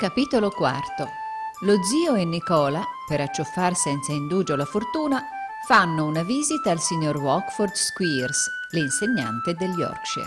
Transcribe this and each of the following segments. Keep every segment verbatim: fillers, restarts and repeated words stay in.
Capitolo quarto. Lo zio e Nicola, per accioffar senza indugio la fortuna, fanno una visita al signor Wackford Squeers, l'insegnante del Yorkshire.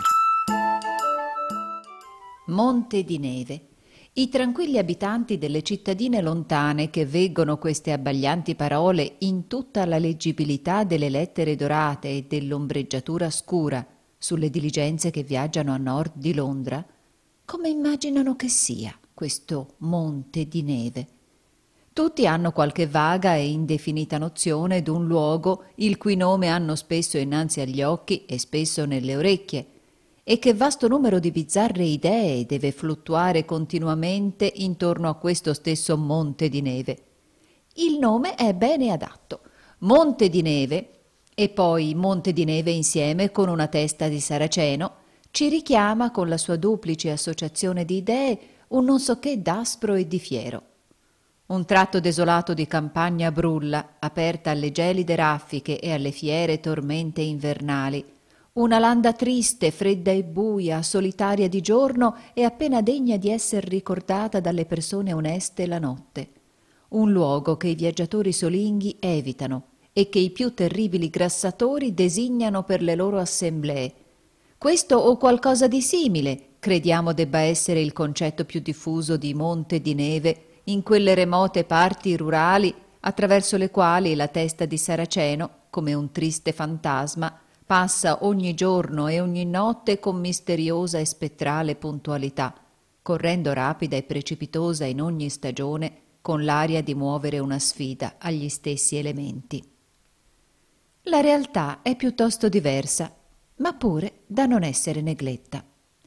Monte di neve. I tranquilli abitanti delle cittadine lontane che veggono queste abbaglianti parole in tutta la leggibilità delle lettere dorate e dell'ombreggiatura scura sulle diligenze che viaggiano a nord di Londra, come immaginano che sia questo monte di neve? Tutti hanno qualche vaga e indefinita nozione d'un luogo il cui nome hanno spesso innanzi agli occhi e spesso nelle orecchie, e che vasto numero di bizzarre idee deve fluttuare continuamente intorno a questo stesso monte di neve. Il nome è bene adatto, monte di neve, e poi monte di neve insieme con una testa di saraceno ci richiama con la sua duplice associazione di idee un non so che d'aspro e di fiero. Un tratto desolato di campagna brulla, aperta alle gelide raffiche e alle fiere tormente invernali, una landa triste, fredda e buia, solitaria di giorno e appena degna di esser ricordata dalle persone oneste la notte. Un luogo che i viaggiatori solinghi evitano e che i più terribili grassatori designano per le loro assemblee. Questo o qualcosa di simile crediamo debba essere il concetto più diffuso di monte di neve in quelle remote parti rurali attraverso le quali la testa di Saraceno, come un triste fantasma, passa ogni giorno e ogni notte con misteriosa e spettrale puntualità, correndo rapida e precipitosa in ogni stagione con l'aria di muovere una sfida agli stessi elementi. La realtà è piuttosto diversa, ma pure da non essere negletta.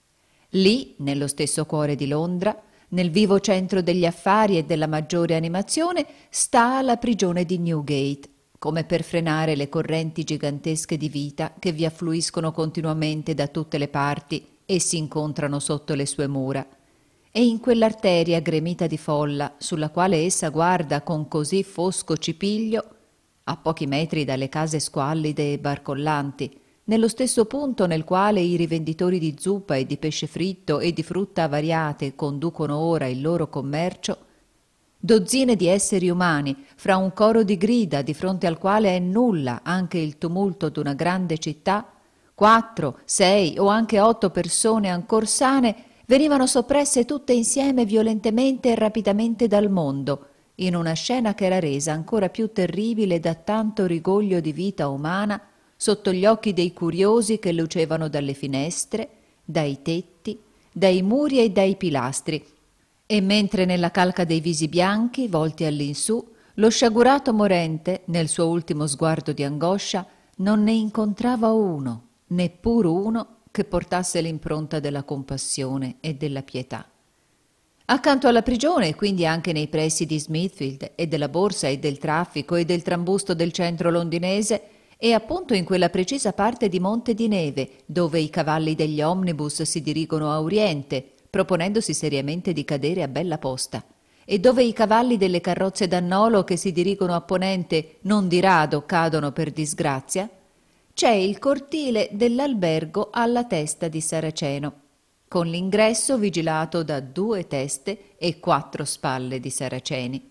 Lì, nello stesso cuore di Londra, nel vivo centro degli affari e della maggiore animazione, sta la prigione di Newgate, come per frenare le correnti gigantesche di vita che vi affluiscono continuamente da tutte le parti e si incontrano sotto le sue mura. E in quell'arteria gremita di folla, sulla quale essa guarda con così fosco cipiglio, a pochi metri dalle case squallide e barcollanti, nello stesso punto nel quale i rivenditori di zuppa e di pesce fritto e di frutta avariate conducono ora il loro commercio, dozzine di esseri umani, fra un coro di grida di fronte al quale è nulla anche il tumulto d'una grande città, quattro, sei o anche otto persone ancor sane venivano soppresse tutte insieme violentemente e rapidamente dal mondo, in una scena che era resa ancora più terribile da tanto rigoglio di vita umana sotto gli occhi dei curiosi che lucevano dalle finestre, dai tetti, dai muri e dai pilastri, e mentre nella calca dei visi bianchi, volti all'insù, lo sciagurato morente, nel suo ultimo sguardo di angoscia, non ne incontrava uno, neppur uno, che portasse l'impronta della compassione e della pietà. Accanto alla prigione, quindi anche nei pressi di Smithfield e della borsa e del traffico e del trambusto del centro londinese, e appunto in quella precisa parte di monte di neve dove i cavalli degli omnibus si dirigono a oriente, proponendosi seriamente di cadere a bella posta, e dove i cavalli delle carrozze d'annolo che si dirigono a ponente non di rado cadono per disgrazia, c'è il cortile dell'albergo alla testa di Saraceno, con l'ingresso vigilato da due teste e quattro spalle di saraceni.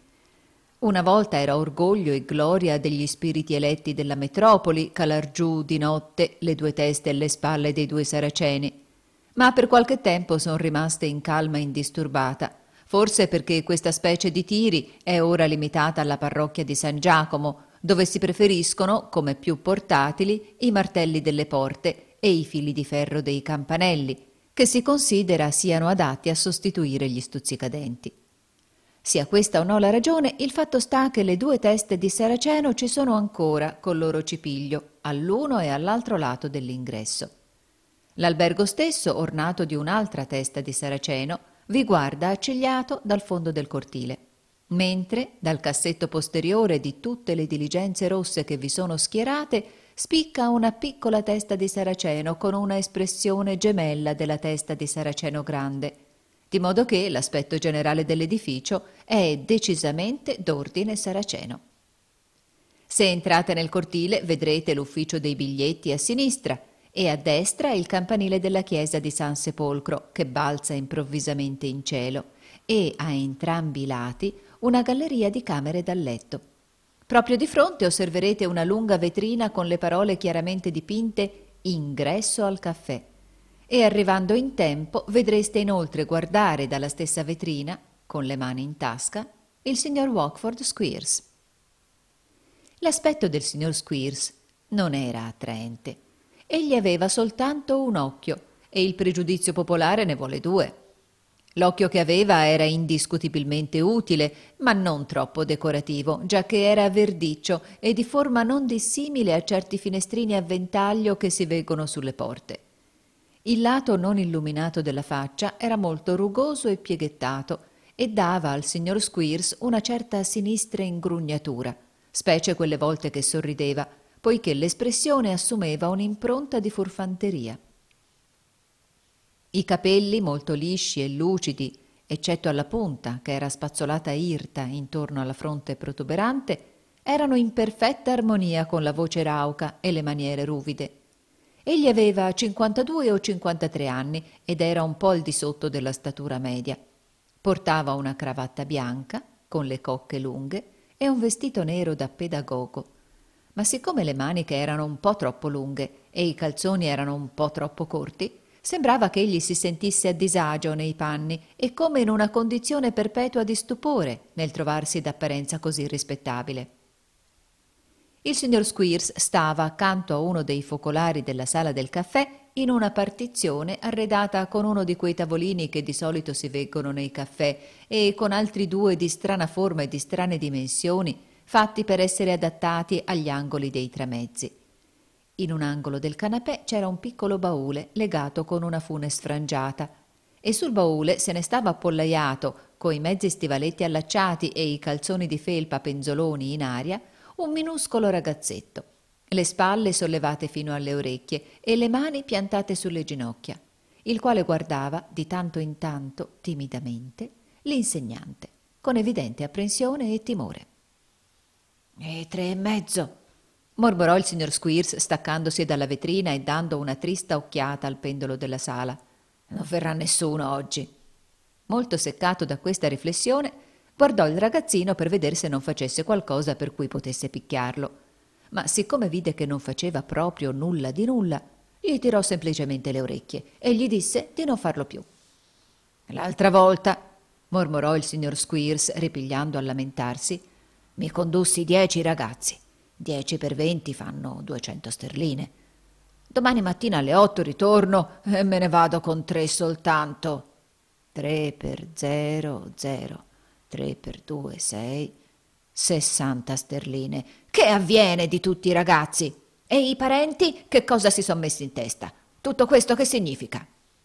Una volta era orgoglio e gloria degli spiriti eletti della metropoli calar giù di notte le due teste e le spalle dei due saraceni, ma per qualche tempo son rimaste in calma indisturbata, forse perché questa specie di tiri è ora limitata alla parrocchia di San Giacomo, dove si preferiscono, come più portatili, i martelli delle porte e i fili di ferro dei campanelli, che si considera siano adatti a sostituire gli stuzzicadenti. Sia questa o no la ragione, il fatto sta che le due teste di Saraceno ci sono ancora col loro cipiglio, all'uno e all'altro lato dell'ingresso. L'albergo stesso, ornato di un'altra testa di Saraceno, vi guarda accigliato dal fondo del cortile, mentre dal cassetto posteriore di tutte le diligenze rosse che vi sono schierate spicca una piccola testa di Saraceno con una espressione gemella della testa di Saraceno grande, di modo che l'aspetto generale dell'edificio è decisamente d'ordine saraceno. Se entrate nel cortile vedrete l'ufficio dei biglietti a sinistra e a destra il campanile della chiesa di San Sepolcro che balza improvvisamente in cielo e a entrambi i lati una galleria di camere da letto. Proprio di fronte osserverete una lunga vetrina con le parole chiaramente dipinte «Ingresso al caffè» e arrivando in tempo vedreste inoltre guardare dalla stessa vetrina, con le mani in tasca, il signor Wackford Squeers. L'aspetto del signor Squeers non era attraente. Egli aveva soltanto un occhio e il pregiudizio popolare ne vuole due. L'occhio che aveva era indiscutibilmente utile, ma non troppo decorativo, giacché era verdiccio e di forma non dissimile a certi finestrini a ventaglio che si veggono sulle porte. Il lato non illuminato della faccia era molto rugoso e pieghettato e dava al signor Squeers una certa sinistra ingrugnatura, specie quelle volte che sorrideva, poiché l'espressione assumeva un'impronta di furfanteria. I capelli, molto lisci e lucidi, eccetto alla punta, che era spazzolata irta intorno alla fronte protuberante, erano in perfetta armonia con la voce rauca e le maniere ruvide. Egli aveva cinquantadue o cinquantatré anni ed era un po' al di sotto della statura media. Portava una cravatta bianca, con le cocche lunghe, e un vestito nero da pedagogo. Ma siccome le maniche erano un po' troppo lunghe e i calzoni erano un po' troppo corti, sembrava che egli si sentisse a disagio nei panni e come in una condizione perpetua di stupore nel trovarsi d'apparenza così rispettabile. Il signor Squeers stava accanto a uno dei focolari della sala del caffè in una partizione arredata con uno di quei tavolini che di solito si veggono nei caffè e con altri due di strana forma e di strane dimensioni, fatti per essere adattati agli angoli dei tramezzi. In un angolo del canapè c'era un piccolo baule legato con una fune sfrangiata e sul baule se ne stava appollaiato, coi mezzi stivaletti allacciati e i calzoni di felpa penzoloni in aria, un minuscolo ragazzetto, le spalle sollevate fino alle orecchie e le mani piantate sulle ginocchia, il quale guardava di tanto in tanto, timidamente, l'insegnante, con evidente apprensione e timore. «E tre e mezzo», mormorò il signor Squeers staccandosi dalla vetrina e dando una trista occhiata al pendolo della sala. «Non verrà nessuno oggi». Molto seccato da questa riflessione, guardò il ragazzino per vedere se non facesse qualcosa per cui potesse picchiarlo. Ma siccome vide che non faceva proprio nulla di nulla, gli tirò semplicemente le orecchie e gli disse di non farlo più. «L'altra volta», mormorò il signor Squeers ripigliando a lamentarsi, «mi condussi dieci ragazzi. Dieci per venti fanno duecento sterline. Domani mattina alle otto ritorno e me ne vado con tre soltanto. Tre per zero, zero. Tre per due, sei. Sessanta sterline. Che avviene di tutti i ragazzi? E i parenti che cosa si son messi in testa? Tutto questo che significa?»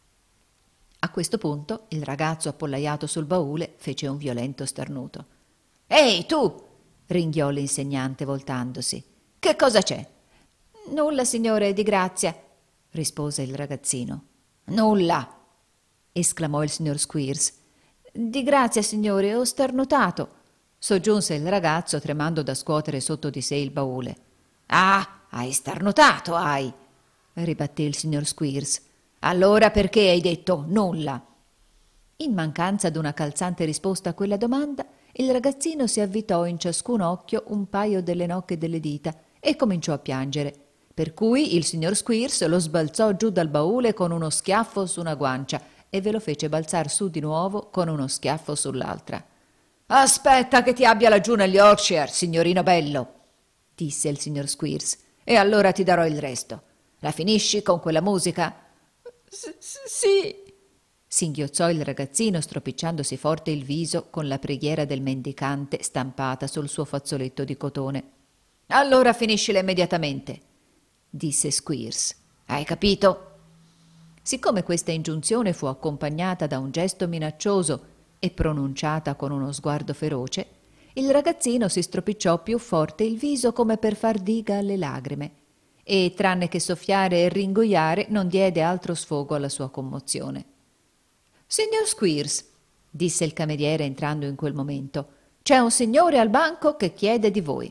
A questo punto il ragazzo appollaiato sul baule fece un violento starnuto. «Ehi, tu!» ringhiò l'insegnante voltandosi. «Che cosa c'è?» «Nulla, signore, di grazia», rispose il ragazzino. «Nulla!» esclamò il signor Squeers. «Di grazia, signore, ho starnutato», soggiunse il ragazzo tremando da scuotere sotto di sé il baule. «Ah, hai starnutato, hai!» ribatté il signor Squeers. «Allora perché hai detto nulla?» In mancanza d'una calzante risposta a quella domanda, il ragazzino si avvitò in ciascun occhio un paio delle nocche delle dita e cominciò a piangere, per cui il signor Squeers lo sbalzò giù dal baule con uno schiaffo su una guancia e ve lo fece balzar su di nuovo con uno schiaffo sull'altra. «Aspetta che ti abbia laggiù negli Yorkshire, signorino bello», disse il signor Squeers, «e allora ti darò il resto. La finisci con quella musica?» S- «Sì», singhiozzò il ragazzino stropicciandosi forte il viso con la preghiera del mendicante stampata sul suo fazzoletto di cotone. «Allora finiscila immediatamente», disse Squeers. «Hai capito?» Siccome questa ingiunzione fu accompagnata da un gesto minaccioso e pronunciata con uno sguardo feroce, il ragazzino si stropicciò più forte il viso come per far diga alle lagrime e, tranne che soffiare e ringoiare, non diede altro sfogo alla sua commozione. «Signor Squeers», disse il cameriere entrando in quel momento, «c'è un signore al banco che chiede di voi».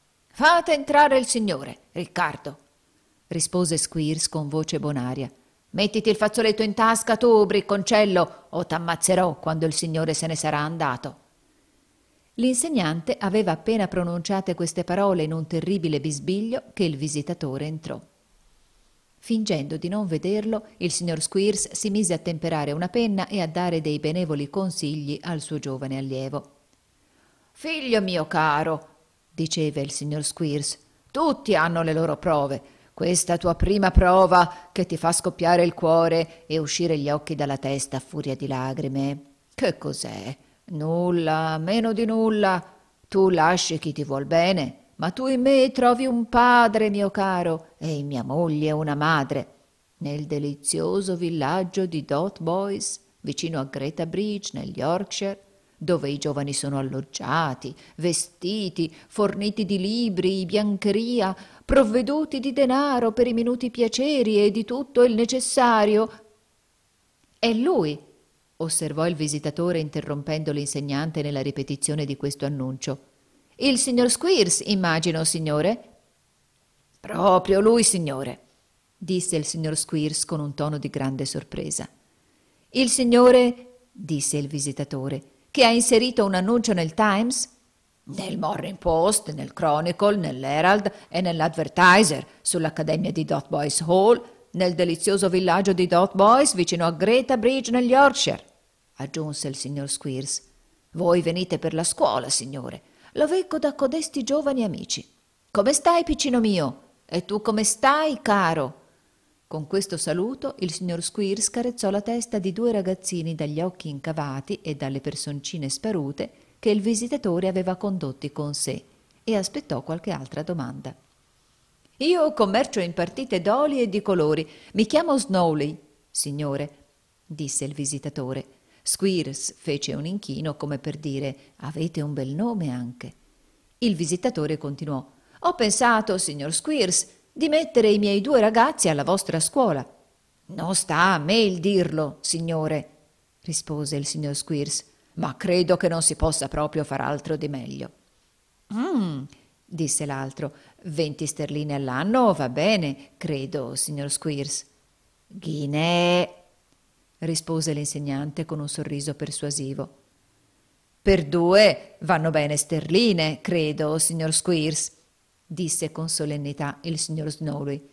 «Fate entrare il signore, Riccardo», rispose Squeers con voce bonaria. Mettiti il fazzoletto in tasca tu, bricconcello, o t'ammazzerò quando il signore se ne sarà andato. L'insegnante aveva appena pronunciate queste parole in un terribile bisbiglio che il visitatore entrò. Fingendo di non vederlo, il signor Squeers si mise a temperare una penna e a dare dei benevoli consigli al suo giovane allievo. «Figlio mio caro», diceva il signor Squeers, «tutti hanno le loro prove. Questa tua prima prova che ti fa scoppiare il cuore e uscire gli occhi dalla testa a furia di lagrime. Che cos'è? Nulla, meno di nulla. Tu lasci chi ti vuol bene, ma tu in me trovi un padre, mio caro, e in mia moglie una madre. Nel delizioso villaggio di Dotheboys, vicino a Greta Bridge, nel Yorkshire, dove i giovani sono alloggiati, vestiti, forniti di libri, biancheria, provveduti di denaro per i minuti piaceri e di tutto il necessario. È lui, osservò il visitatore interrompendo l'insegnante nella ripetizione di questo annuncio. Il signor Squeers, immagino, signore? Proprio lui, signore, disse il signor Squeers con un tono di grande sorpresa. Il signore, disse il visitatore, che ha inserito un annuncio nel Times? Nel Morning Post, nel Chronicle, nell'Herald e nell'Advertiser, sull'Accademia di Dotheboys Hall, nel delizioso villaggio di Dotheboys vicino a Greta Bridge nel Yorkshire, aggiunse il signor Squeers. Voi venite per la scuola, signore. Lo veggo da codesti giovani amici. Come stai, piccino mio? E tu come stai, caro? Con questo saluto il signor Squeers carezzò la testa di due ragazzini dagli occhi incavati e dalle personcine sparute che il visitatore aveva condotti con sé e aspettò qualche altra domanda. Io commercio in partite d'oli e di colori. Mi chiamo Snowley, signore, disse il visitatore. Squeers fece un inchino come per dire avete un bel nome anche. Il visitatore continuò. Ho pensato, signor Squeers, di mettere i miei due ragazzi alla vostra scuola. Non sta a me il dirlo, signore, rispose il signor Squeers, ma credo che non si possa proprio far altro di meglio. Mm, disse l'altro, venti sterline all'anno va bene, credo, signor Squeers. Ghinè, rispose l'insegnante con un sorriso persuasivo. Per due vanno bene sterline, credo, signor Squeers, disse con solennità il signor Snowley.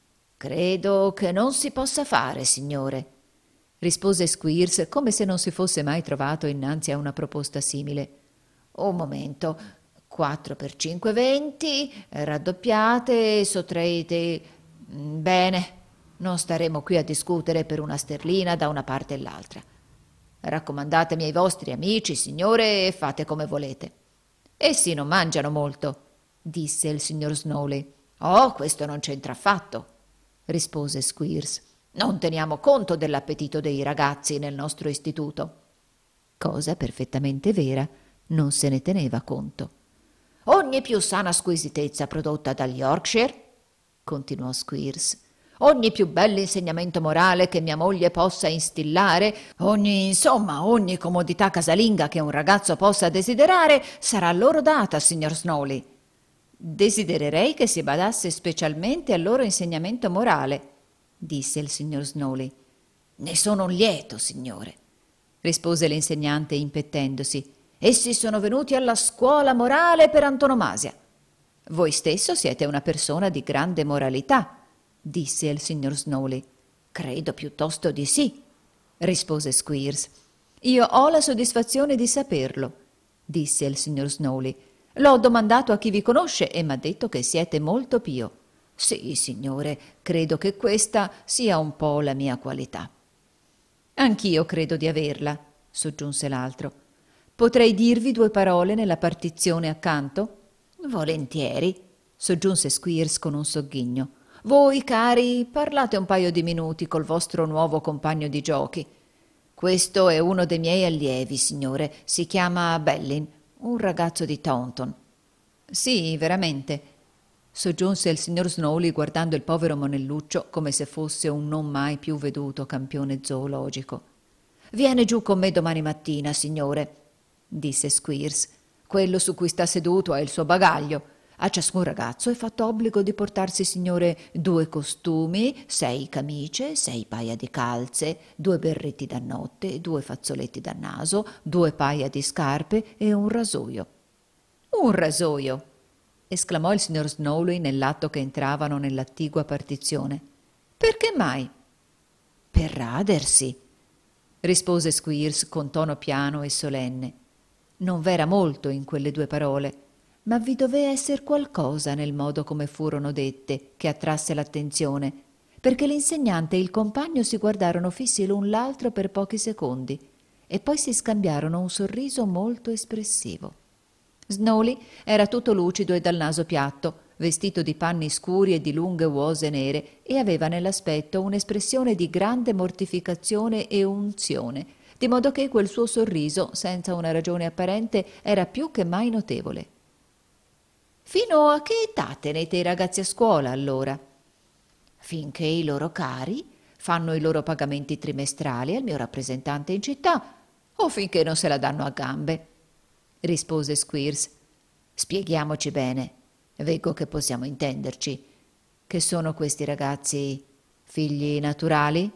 Credo che non si possa fare, signore, rispose Squeers come se non si fosse mai trovato innanzi a una proposta simile. Un momento, quattro per cinque, venti, raddoppiate, sottraete. Bene, non staremo qui a discutere per una sterlina da una parte e l'altra. Raccomandatemi ai vostri amici, signore, e fate come volete. Essi non mangiano molto, disse il signor Snowley. Oh, questo non c'entra affatto, rispose Squeers. Non teniamo conto dell'appetito dei ragazzi nel nostro istituto. Cosa perfettamente vera, non se ne teneva conto. Ogni più sana squisitezza prodotta dal Yorkshire, continuò Squeers, ogni più bell'insegnamento morale che mia moglie possa instillare, ogni, insomma, ogni comodità casalinga che un ragazzo possa desiderare, sarà loro data, signor Snowley. Desidererei che si badasse specialmente al loro insegnamento morale, disse il signor Snowley. Ne sono un lieto, signore, rispose l'insegnante impettendosi. Essi sono venuti alla scuola morale per antonomasia. Voi stesso siete una persona di grande moralità, disse il signor Snowley. Credo piuttosto di sì, rispose Squeers. Io ho la soddisfazione di saperlo, disse il signor Snowley. L'ho domandato a chi vi conosce e m'ha detto che siete molto pio. Sì, signore, credo che questa sia un po' la mia qualità. Anch'io credo di averla, soggiunse l'altro. Potrei dirvi due parole nella partizione accanto? Volentieri, soggiunse Squeers con un sogghigno. Voi, cari, parlate un paio di minuti col vostro nuovo compagno di giochi. Questo è uno dei miei allievi, signore. Si chiama Bellin, un ragazzo di Taunton. Sì, veramente, soggiunse il signor Snowley guardando il povero monelluccio come se fosse un non mai più veduto campione zoologico. Viene giù con me domani mattina, signore, disse Squeers. Quello su cui sta seduto ha il suo bagaglio. A ciascun ragazzo è fatto obbligo di portarsi, signore, due costumi, sei camicie, sei paia di calze, due berretti da notte, due fazzoletti da naso, due paia di scarpe e un rasoio. Un rasoio! Esclamò il signor Snowley nell'atto che entravano nell'attigua partizione. Perché mai? Per radersi, rispose Squeers con tono piano e solenne. Non v'era molto in quelle due parole, ma vi doveva esser qualcosa nel modo come furono dette che attrasse l'attenzione, perché l'insegnante e il compagno si guardarono fissi l'un l'altro per pochi secondi e poi si scambiarono un sorriso molto espressivo. Snowley era tutto lucido e dal naso piatto, vestito di panni scuri e di lunghe uose nere, e aveva nell'aspetto un'espressione di grande mortificazione e unzione, di modo che quel suo sorriso, senza una ragione apparente, era più che mai notevole. «Fino a che età tenete i ragazzi a scuola, allora?» «Finché i loro cari fanno i loro pagamenti trimestrali al mio rappresentante in città, o finché non se la danno a gambe», rispose Squeers. «Spieghiamoci bene. Veggo che possiamo intenderci. Che sono questi ragazzi figli naturali?»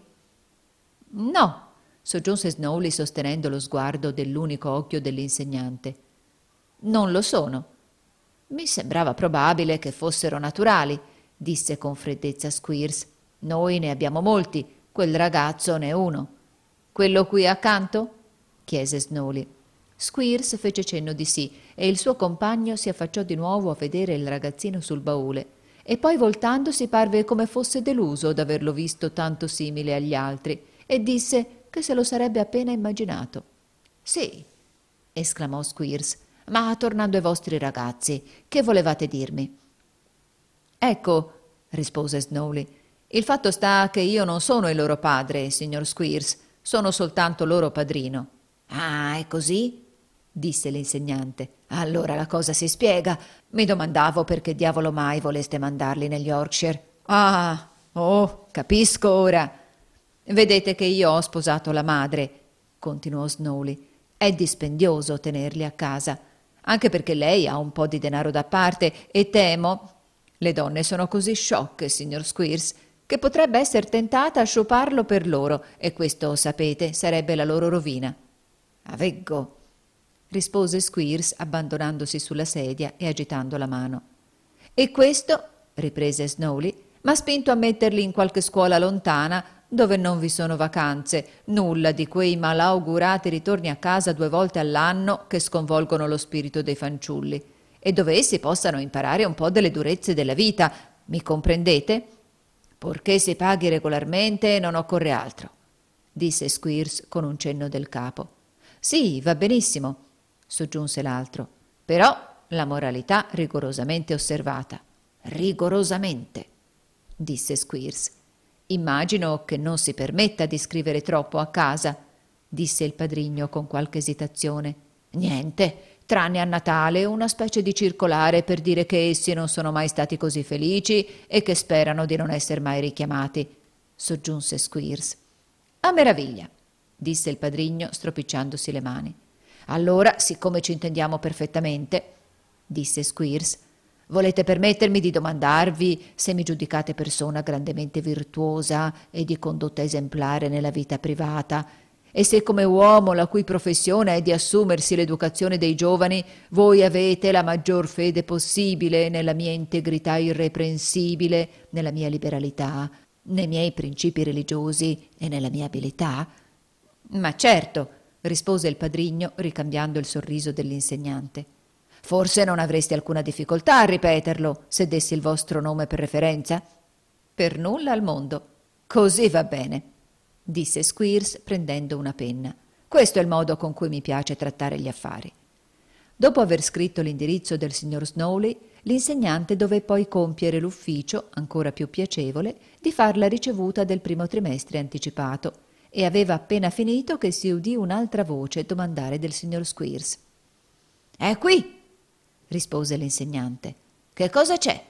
«No», soggiunse Snowley sostenendo lo sguardo dell'unico occhio dell'insegnante. «Non lo sono». «Mi sembrava probabile che fossero naturali», disse con freddezza Squeers. «Noi ne abbiamo molti, quel ragazzo ne è uno». «Quello qui accanto?» chiese Snowley. Squeers fece cenno di sì e il suo compagno si affacciò di nuovo a vedere il ragazzino sul baule e poi voltandosi parve come fosse deluso d'averlo visto tanto simile agli altri e disse che se lo sarebbe appena immaginato. «Sì», esclamò Squeers, «ma tornando ai vostri ragazzi, che volevate dirmi?» «Ecco», rispose Snowley, «il fatto sta che io non sono il loro padre, signor Squeers, sono soltanto loro padrino». «Ah, è così?» disse l'insegnante. «Allora la cosa si spiega. Mi domandavo perché diavolo mai voleste mandarli negli Yorkshire». «Ah, oh, capisco ora. Vedete che io ho sposato la madre», continuò Snowley. «È dispendioso tenerli a casa, anche perché lei ha un po' di denaro da parte e temo, le donne sono così sciocche, signor Squeers, che potrebbe esser tentata a sciuparlo per loro e questo, sapete, sarebbe la loro rovina». «Aveggo», rispose Squeers abbandonandosi sulla sedia e agitando la mano. «E questo», riprese Snowley, «m'ha spinto a metterli in qualche scuola lontana dove non vi sono vacanze, nulla di quei malaugurati ritorni a casa due volte all'anno che sconvolgono lo spirito dei fanciulli, e dove essi possano imparare un po' delle durezze della vita, mi comprendete? Purché si paghi regolarmente non occorre altro», disse Squeers con un cenno del capo. «Sì, va benissimo», soggiunse l'altro, «però la moralità rigorosamente osservata». «Rigorosamente», disse Squeers. «Immagino che non si permetta di scrivere troppo a casa», disse il padrigno con qualche esitazione. «Niente, tranne a Natale una specie di circolare per dire che essi non sono mai stati così felici e che sperano di non esser mai richiamati», soggiunse Squeers. «A meraviglia», disse il padrigno stropicciandosi le mani. «Allora, siccome ci intendiamo perfettamente», disse Squeers, «volete permettermi di domandarvi se mi giudicate persona grandemente virtuosa e di condotta esemplare nella vita privata, e se come uomo la cui professione è di assumersi l'educazione dei giovani, voi avete la maggior fede possibile nella mia integrità irreprensibile, nella mia liberalità, nei miei principi religiosi e nella mia abilità?» «Ma certo», rispose il padrigno ricambiando il sorriso dell'insegnante. «Forse non avreste alcuna difficoltà a ripeterlo se dessi il vostro nome per referenza?» «Per nulla al mondo». «Così va bene», disse Squeers prendendo una penna. «Questo è il modo con cui mi piace trattare gli affari». Dopo aver scritto l'indirizzo del signor Snowley, l'insegnante dové poi compiere l'ufficio, ancora più piacevole, di far la ricevuta del primo trimestre anticipato, e aveva appena finito che si udì un'altra voce domandare del signor Squeers. «È qui», rispose l'insegnante. «Che cosa c'è?»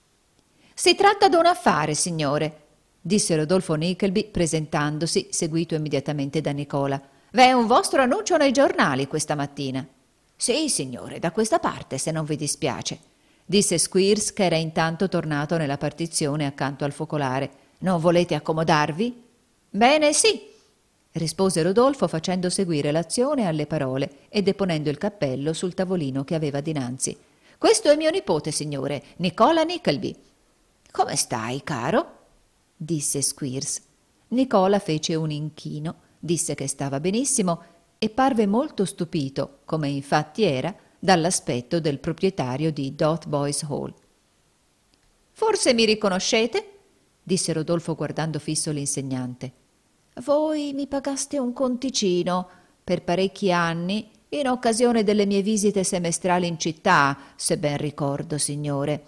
«Si tratta d'un affare, signore», disse Rodolfo Nickleby presentandosi, seguito immediatamente da Nicola. «V'è un vostro annuncio nei giornali questa mattina». «Sì, signore, da questa parte, se non vi dispiace». disse Squeers, che era intanto tornato nella partizione accanto al focolare. «Non volete accomodarvi?» «Bene, sì», rispose Rodolfo, facendo seguire l'azione alle parole e deponendo il cappello sul tavolino che aveva dinanzi. «Questo è mio nipote, signore, Nicola Nickleby». «Come stai, caro?» disse Squeers. Nicola fece un inchino, disse che stava benissimo e parve molto stupito, come infatti era, dall'aspetto del proprietario di Dotheboys Hall. «Forse mi riconoscete?» disse Rodolfo guardando fisso l'insegnante. «Voi mi pagaste un conticino per parecchi anni in occasione delle mie visite semestrali in città, se ben ricordo, signore»,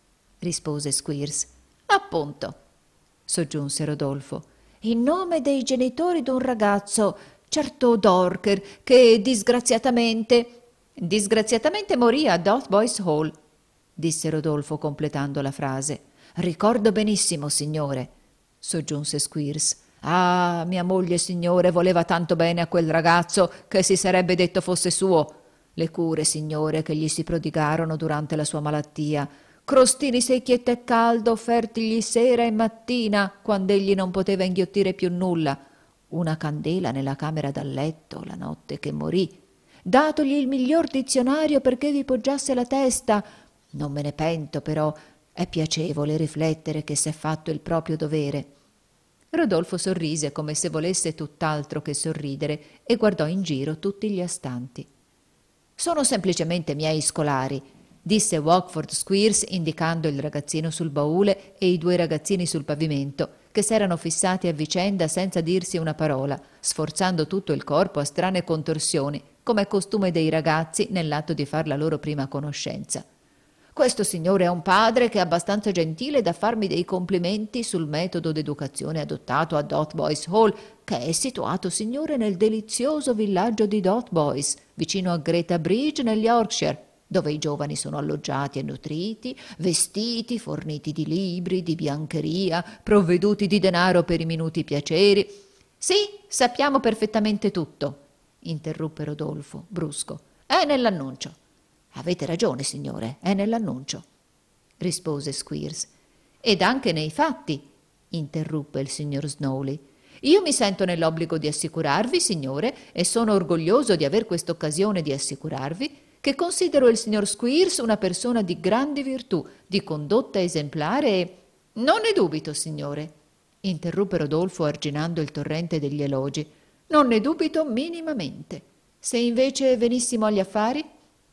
rispose Squeers. «Appunto», soggiunse Rodolfo, «in nome dei genitori d'un ragazzo, certo Dorker, che disgraziatamente...» «Disgraziatamente morì a Dotheboys Hall», disse Rodolfo completando la frase. «Ricordo benissimo, signore», soggiunse Squeers. «Ah, mia moglie, signore, voleva tanto bene a quel ragazzo che si sarebbe detto fosse suo. Le cure, signore, che gli si prodigarono durante la sua malattia, crostini secchi e tè caldo offertigli sera e mattina, quando egli non poteva inghiottire più nulla, una candela nella camera da letto la notte che morì, datogli il miglior dizionario perché vi poggiasse la testa. Non me ne pento, però è piacevole riflettere che s'è fatto il proprio dovere». Rodolfo sorrise come se volesse tutt'altro che sorridere e guardò in giro tutti gli astanti. «Sono semplicemente miei scolari», disse Wackford Squeers indicando il ragazzino sul baule e i due ragazzini sul pavimento, che s'erano fissati a vicenda senza dirsi una parola, sforzando tutto il corpo a strane contorsioni, come è costume dei ragazzi nell'atto di far la loro prima conoscenza. «Questo signore è un padre che è abbastanza gentile da farmi dei complimenti sul metodo d'educazione adottato a Dotheboys Hall, che è situato, signore, nel delizioso villaggio di Dotheboys, vicino a Greta Bridge, nel Yorkshire, dove i giovani sono alloggiati e nutriti, vestiti, forniti di libri, di biancheria, provveduti di denaro per i minuti piaceri». «Sì, sappiamo perfettamente tutto», interruppe Rodolfo, brusco. «È nell'annuncio». «Avete ragione, signore, è nell'annuncio», rispose Squeers. «Ed anche nei fatti», interruppe il signor Snowley. «Io mi sento nell'obbligo di assicurarvi, signore, e sono orgoglioso di aver quest'occasione di assicurarvi, che considero il signor Squeers una persona di grandi virtù, di condotta esemplare e...» «Non ne dubito, signore», interruppe Rodolfo arginando il torrente degli elogi. «Non ne dubito minimamente. Se invece venissimo agli affari...»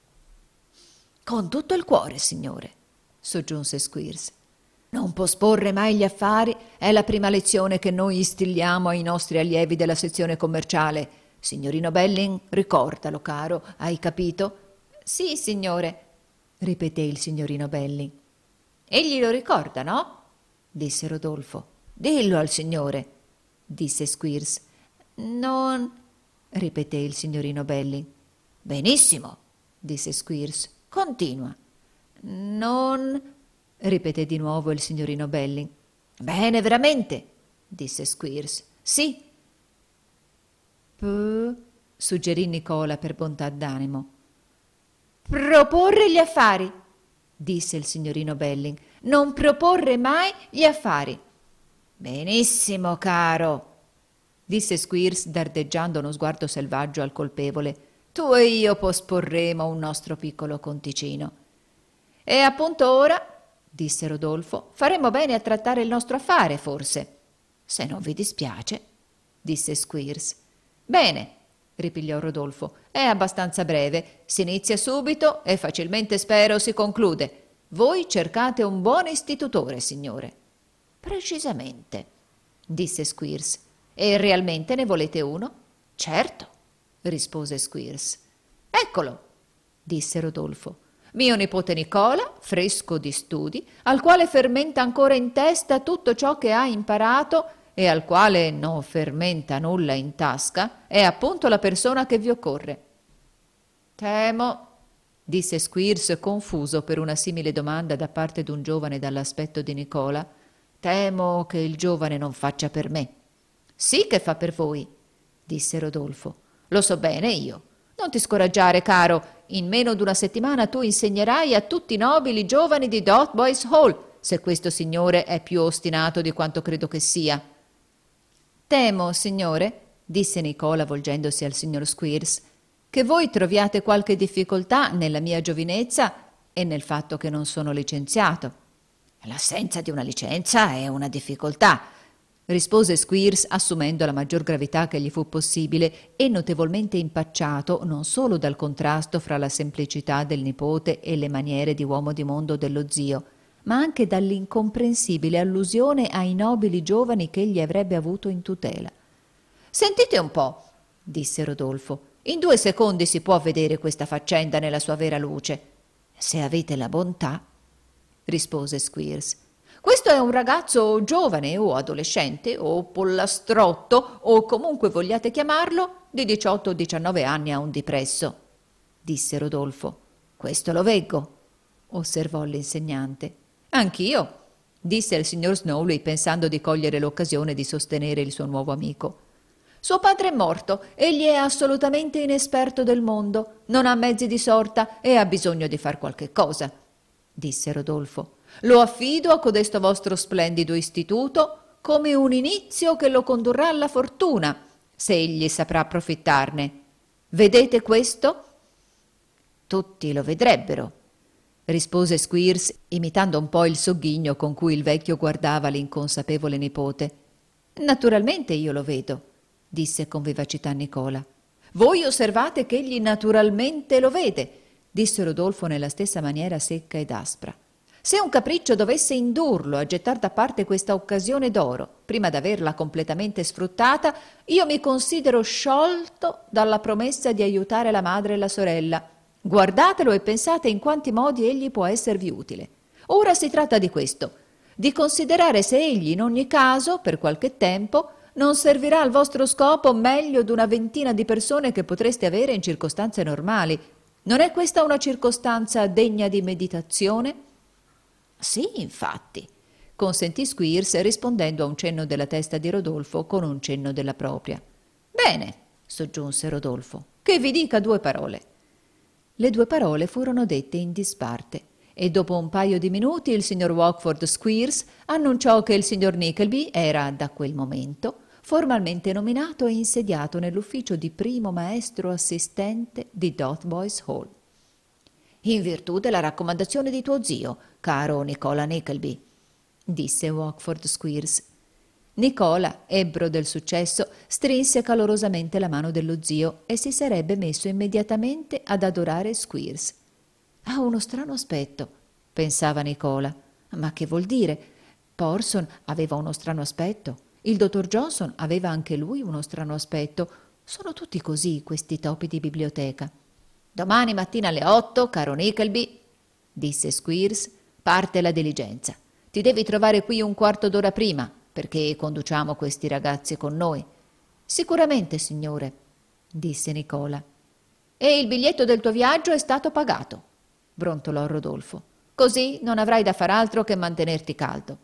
«Con tutto il cuore, signore», soggiunse Squeers. «Non posporre mai gli affari è la prima lezione che noi instilliamo ai nostri allievi della sezione commerciale. Signorino Belling, ricordalo, caro, hai capito?» «Sì, signore», ripeté il signorino Belling. «Egli lo ricorda, no?» disse Rodolfo. «Dillo al signore», disse Squeers. «Non...» ripeté il signorino Belling. «Benissimo», disse Squeers. «Continua». «Non...» ripeté di nuovo il signorino Belling. «Bene, veramente», disse Squeers. «Sì». «P...» suggerì Nicola per bontà d'animo. «Proporre gli affari», disse il signorino Belling. «Non proporre mai gli affari». «Benissimo, caro», disse Squeers dardeggiando uno sguardo selvaggio al colpevole. «Tu e io posporremo un nostro piccolo conticino». «E appunto ora», disse Rodolfo, «faremo bene a trattare il nostro affare, forse». «Se non vi dispiace», disse Squeers. «Bene», ripigliò Rodolfo, «è abbastanza breve, si inizia subito e facilmente, spero, si conclude. Voi cercate un buon istitutore, signore». «Precisamente», disse Squeers. «E realmente ne volete uno?» «Certo», rispose Squeers. «Eccolo», disse Rodolfo. «Mio nipote Nicola, fresco di studi, al quale fermenta ancora in testa tutto ciò che ha imparato e al quale non fermenta nulla in tasca, è appunto la persona che vi occorre». «Temo», disse Squeers, confuso per una simile domanda da parte d'un giovane dall'aspetto di Nicola, «temo che il giovane non faccia per me». «Sì che fa per voi», disse Rodolfo. «Lo so bene io. Non ti scoraggiare, caro. In meno d'una settimana tu insegnerai a tutti i nobili giovani di Dotheboys Hall, se questo signore è più ostinato di quanto credo che sia. Temo, signore, disse Nicola volgendosi al signor Squeers, che voi troviate qualche difficoltà nella mia giovinezza e nel fatto che non sono licenziato. L'assenza di una licenza è una difficoltà, rispose Squeers assumendo la maggior gravità che gli fu possibile e notevolmente impacciato non solo dal contrasto fra la semplicità del nipote e le maniere di uomo di mondo dello zio, ma anche dall'incomprensibile allusione ai nobili giovani che egli avrebbe avuto in tutela. «Sentite un po'», disse Rodolfo, «in due secondi si può vedere questa faccenda nella sua vera luce. Se avete la bontà», rispose Squeers. «Questo è un ragazzo giovane o adolescente o pollastrotto o comunque vogliate chiamarlo, di diciotto o diciannove anni a un dipresso», disse Rodolfo. «Questo lo veggo», osservò l'insegnante. «Anch'io», disse il signor Snowley pensando di cogliere l'occasione di sostenere il suo nuovo amico. «Suo padre è morto, egli è assolutamente inesperto del mondo, non ha mezzi di sorta e ha bisogno di far qualche cosa», disse Rodolfo. «Lo affido a codesto vostro splendido istituto come un inizio che lo condurrà alla fortuna, se egli saprà approfittarne. Vedete questo?» «Tutti lo vedrebbero», rispose Squeers, imitando un po' il sogghigno con cui il vecchio guardava l'inconsapevole nipote. «Naturalmente io lo vedo», disse con vivacità Nicola. «Voi osservate che egli naturalmente lo vede», disse Rodolfo nella stessa maniera secca ed aspra. «Se un capriccio dovesse indurlo a gettar da parte questa occasione d'oro, prima d'averla completamente sfruttata, io mi considero sciolto dalla promessa di aiutare la madre e la sorella. Guardatelo e pensate in quanti modi egli può esservi utile. Ora si tratta di questo, di considerare se egli in ogni caso, per qualche tempo, non servirà al vostro scopo meglio d'una ventina di persone che potreste avere in circostanze normali. Non è questa una circostanza degna di meditazione?» «Sì, infatti», consentì Squeers rispondendo a un cenno della testa di Rodolfo con un cenno della propria. «Bene», soggiunse Rodolfo, «che vi dica due parole». Le due parole furono dette in disparte e dopo un paio di minuti il signor Wackford Squeers annunciò che il signor Nickleby era, da quel momento, formalmente nominato e insediato nell'ufficio di primo maestro assistente di Dotheboys Hall. «In virtù della raccomandazione di tuo zio, caro Nicola Nickleby», disse Wackford Squeers. Nicola, ebbro del successo, strinse calorosamente la mano dello zio e si sarebbe messo immediatamente ad adorare Squeers. «Ha uno strano aspetto», pensava Nicola. «Ma che vuol dire? Porson aveva uno strano aspetto. Il dottor Johnson aveva anche lui uno strano aspetto. Sono tutti così, questi topi di biblioteca». «Domani mattina alle otto, caro Nickleby», disse Squeers, «parte la diligenza. Ti devi trovare qui un quarto d'ora prima, perché conduciamo questi ragazzi con noi». «Sicuramente, signore», disse Nicola. «E il biglietto del tuo viaggio è stato pagato», brontolò Rodolfo. «Così non avrai da far altro che mantenerti caldo».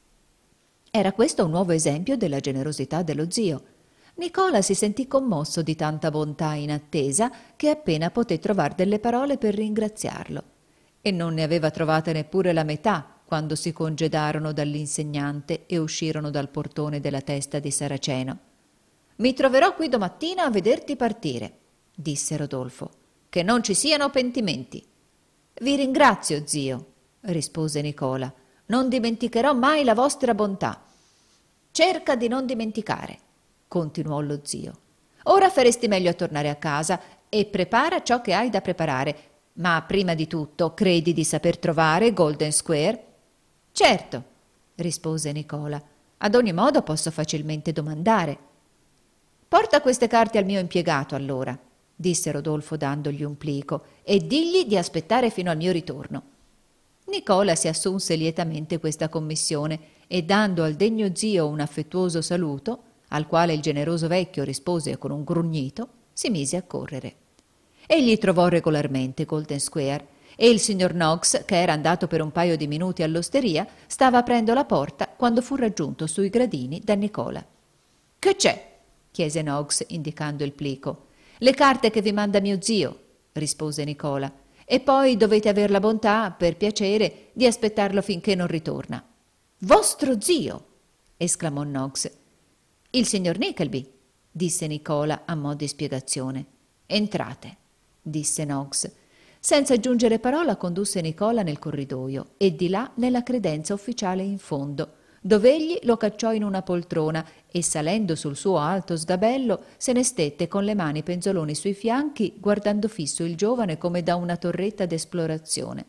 Era questo un nuovo esempio della generosità dello zio. Nicola si sentì commosso di tanta bontà in attesa che appena poté trovar delle parole per ringraziarlo. E non ne aveva trovate neppure la metà quando si congedarono dall'insegnante e uscirono dal portone della testa di Saraceno. «Mi troverò qui domattina a vederti partire», disse Rodolfo. «Che non ci siano pentimenti». «Vi ringrazio, zio», rispose Nicola. «Non dimenticherò mai la vostra bontà». «Cerca di non dimenticare», continuò lo zio. «Ora faresti meglio a tornare a casa e prepara ciò che hai da preparare. Ma prima di tutto credi di saper trovare Golden Square?» «Certo», rispose Nicola. «Ad ogni modo posso facilmente domandare». «Porta queste carte al mio impiegato, allora», disse Rodolfo dandogli un plico, «e digli di aspettare fino al mio ritorno». Nicola si assunse lietamente questa commissione e, dando al degno zio un affettuoso saluto, al quale il generoso vecchio rispose con un grugnito, si mise a correre. Egli trovò regolarmente Golden Square e il signor Knox, che era andato per un paio di minuti all'osteria, stava aprendo la porta quando fu raggiunto sui gradini da Nicola. «Che c'è?» chiese Knox indicando il plico. «Le carte che vi manda mio zio», rispose Nicola, e poi dovete aver la bontà, per piacere, di aspettarlo finché non ritorna. Vostro zio! Esclamò Knox. Il signor Nickleby, disse Nicola a mo' di spiegazione. Entrate, disse Knox. Senza aggiungere parola condusse Nicola nel corridoio e di là nella credenza ufficiale in fondo, dov'egli lo cacciò in una poltrona e, salendo sul suo alto sgabello, se ne stette con le mani penzoloni sui fianchi, guardando fisso il giovane come da una torretta d'esplorazione.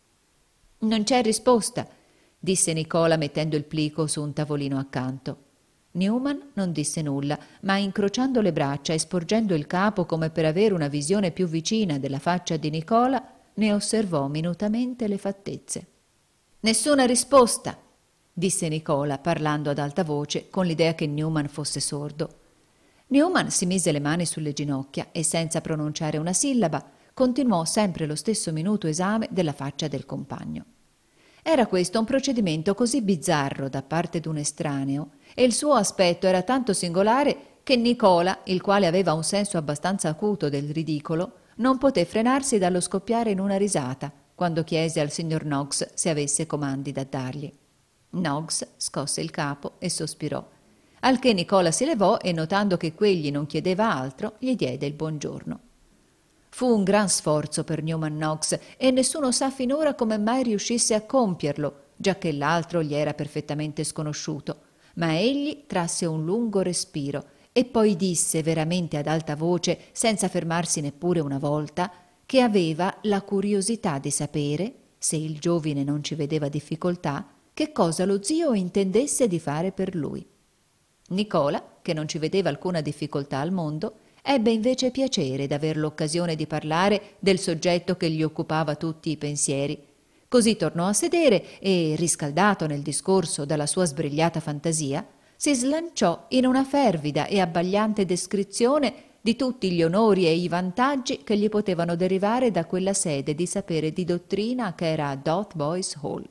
Non c'è risposta, disse Nicola mettendo il plico su un tavolino accanto. Newman non disse nulla, ma incrociando le braccia e sporgendo il capo come per avere una visione più vicina della faccia di Nicola, ne osservò minutamente le fattezze. Nessuna risposta, disse Nicola parlando ad alta voce con l'idea che Newman fosse sordo. Newman si mise le mani sulle ginocchia e senza pronunciare una sillaba continuò sempre lo stesso minuto esame della faccia del compagno. Era questo un procedimento così bizzarro da parte d'un estraneo e il suo aspetto era tanto singolare che Nicola, il quale aveva un senso abbastanza acuto del ridicolo, non poté frenarsi dallo scoppiare in una risata quando chiese al signor Knox se avesse comandi da dargli. Knox scosse il capo e sospirò, al che Nicola si levò e, notando che quegli non chiedeva altro, gli diede il buongiorno. Fu un gran sforzo per Newman Knox e nessuno sa finora come mai riuscisse a compierlo, giacché l'altro gli era perfettamente sconosciuto, ma egli trasse un lungo respiro e poi disse veramente ad alta voce, senza fermarsi neppure una volta, che aveva la curiosità di sapere, se il giovine non ci vedeva difficoltà, che cosa lo zio intendesse di fare per lui. Nicola, che non ci vedeva alcuna difficoltà al mondo, ebbe invece piacere d'aver l'occasione di parlare del soggetto che gli occupava tutti i pensieri. Così tornò a sedere e, riscaldato nel discorso dalla sua sbrigliata fantasia, si slanciò in una fervida e abbagliante descrizione di tutti gli onori e i vantaggi che gli potevano derivare da quella sede di sapere di dottrina che era Dotheboys Hall.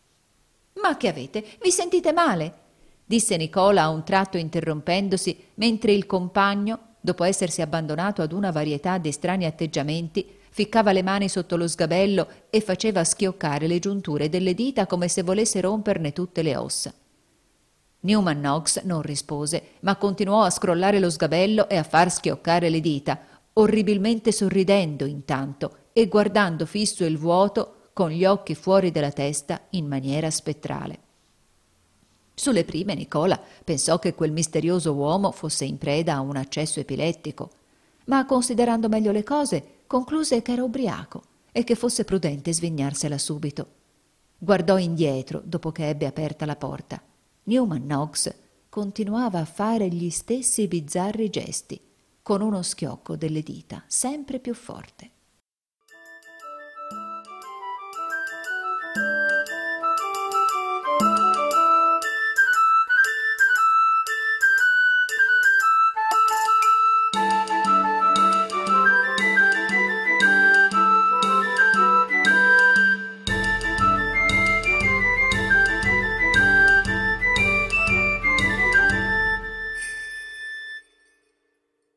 «Ma che avete? Vi sentite male?» disse Nicola a un tratto interrompendosi, mentre il compagno, dopo essersi abbandonato ad una varietà di strani atteggiamenti, ficcava le mani sotto lo sgabello e faceva schioccare le giunture delle dita come se volesse romperne tutte le ossa. Newman Knox non rispose, ma continuò a scrollare lo sgabello e a far schioccare le dita, orribilmente sorridendo intanto e guardando fisso il vuoto con gli occhi fuori della testa in maniera spettrale. Sulle prime Nicola pensò che quel misterioso uomo fosse in preda a un accesso epilettico, ma considerando meglio le cose concluse che era ubriaco e che fosse prudente svignarsela subito. Guardò indietro dopo che ebbe aperta la porta. Newman Knox continuava a fare gli stessi bizzarri gesti, con uno schiocco delle dita sempre più forte.